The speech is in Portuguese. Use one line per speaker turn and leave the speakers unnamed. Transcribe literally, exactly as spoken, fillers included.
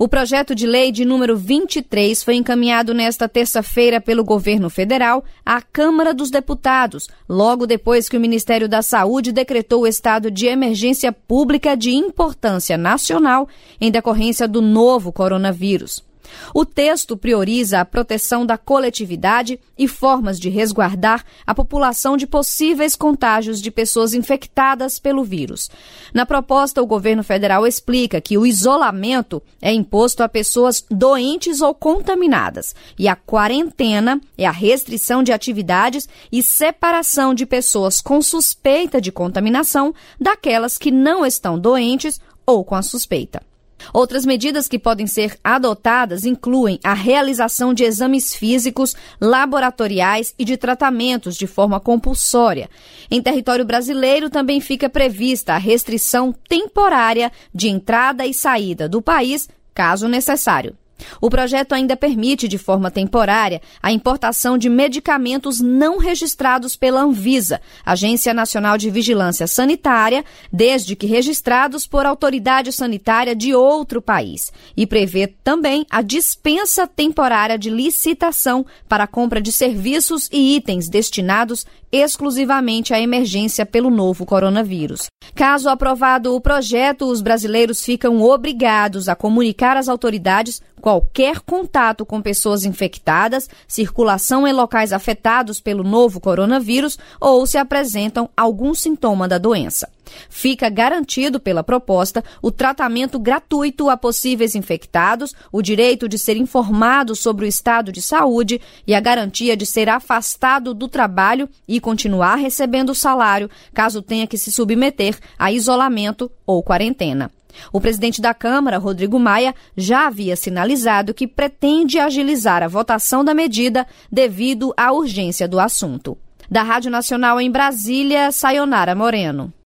O projeto de lei de número vinte e três foi encaminhado nesta terça-feira pelo governo federal à Câmara dos Deputados, logo depois que o Ministério da Saúde decretou o estado de emergência pública de importância nacional em decorrência do novo coronavírus. O texto prioriza a proteção da coletividade e formas de resguardar a população de possíveis contágios de pessoas infectadas pelo vírus. Na proposta, o governo federal explica que o isolamento é imposto a pessoas doentes ou contaminadas e a quarentena é a restrição de atividades e separação de pessoas com suspeita de contaminação daquelas que não estão doentes ou com a suspeita. Outras medidas que podem ser adotadas incluem a realização de exames físicos, laboratoriais e de tratamentos de forma compulsória. Em território brasileiro também fica prevista a restrição temporária de entrada e saída do país, caso necessário. O projeto ainda permite, de forma temporária, a importação de medicamentos não registrados pela Anvisa, Agência Nacional de Vigilância Sanitária, desde que registrados por autoridade sanitária de outro país, e prevê também a dispensa temporária de licitação para a compra de serviços e itens destinados exclusivamente à emergência pelo novo coronavírus. Caso aprovado o projeto, os brasileiros ficam obrigados a comunicar às autoridades qualquer contato com pessoas infectadas, circulação em locais afetados pelo novo coronavírus ou se apresentam algum sintoma da doença. Fica garantido pela proposta o tratamento gratuito a possíveis infectados, o direito de ser informado sobre o estado de saúde e a garantia de ser afastado do trabalho e continuar recebendo o salário caso tenha que se submeter a isolamento ou quarentena. O presidente da Câmara, Rodrigo Maia, já havia sinalizado que pretende agilizar a votação da medida devido à urgência do assunto. Da Rádio Nacional em Brasília, Sayonara Moreno.